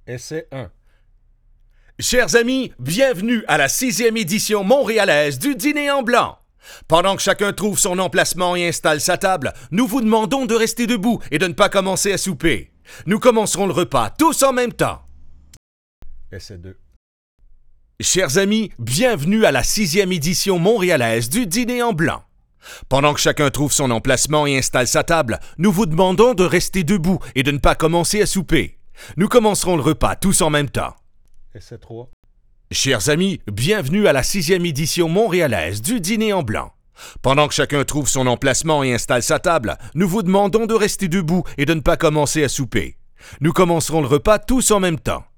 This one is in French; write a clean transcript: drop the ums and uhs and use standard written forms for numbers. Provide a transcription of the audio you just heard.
Essai 1. Chers amis, bienvenue à la 6e édition montréalaise du Dîner en blanc. Pendant que chacun trouve son emplacement et installe sa table, nous vous demandons de rester debout et de ne pas commencer à souper. Nous commencerons le repas tous en même temps. Essai 2. Chers amis, bienvenue à la 6e édition montréalaise du Dîner en blanc. Pendant que chacun trouve son emplacement et installe sa table, nous vous demandons de rester debout et de ne pas commencer à souper. Nous commencerons le repas tous en même temps. Essai 3. Chers amis, bienvenue à la 6e édition montréalaise du Dîner en blanc. Pendant que chacun trouve son emplacement et installe sa table, nous vous demandons de rester debout et de ne pas commencer à souper. Nous commencerons le repas tous en même temps.